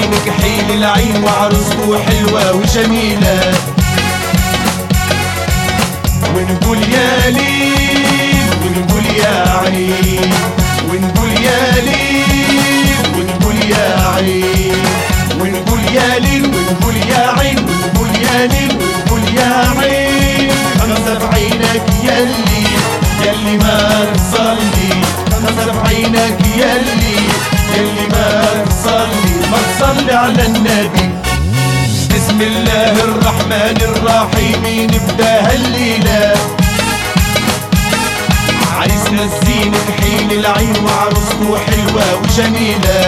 الزينك حيل العين وعروسته حلوة وجميلة. ونقول يا ليل ونقول يا عين، ونقول يا ليل ونقول يا عين، ونقول يا ليل ونقول يا عين، ونقول يا ليل ونقول يا عين. خمسة في عينك يلي يلي ما تصلي، خمسة في عينك يلي يلي ما تصلي، ما تصلي على النبي. بسم الله الرحمن الرحيم نبدا هالليلة. عريسنا الزينك حيل العين وعروسته حلوة وجميلة.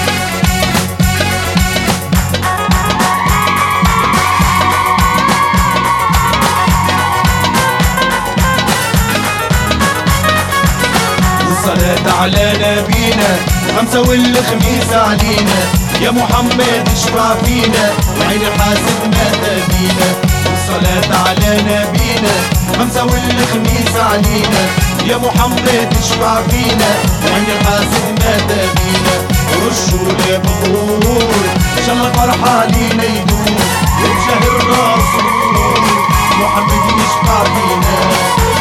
والصلاة على نبينا خمسة والخميس علينا، يا محمد اشفع فينا وعين الحاسد ما تبينا. والصلاة على نبينا خمسة والخميس علينا، يا محمد اشفع فينا وعين الحاسد ما تبينا. رشوا بخور ان شاء الله فرحة علينا يدوم، وبشهر الرسول محمد يشفع فينا.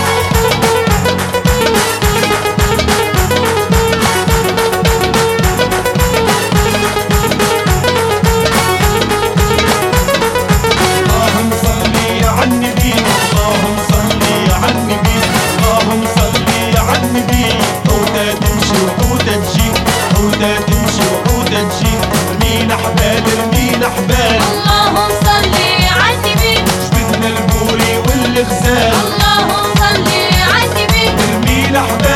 رمينا حبال رمينا حبال، اللهم صلي على النبي. جبدنا البوري والغزال، اللهم صلي على النبي. رمينا حبال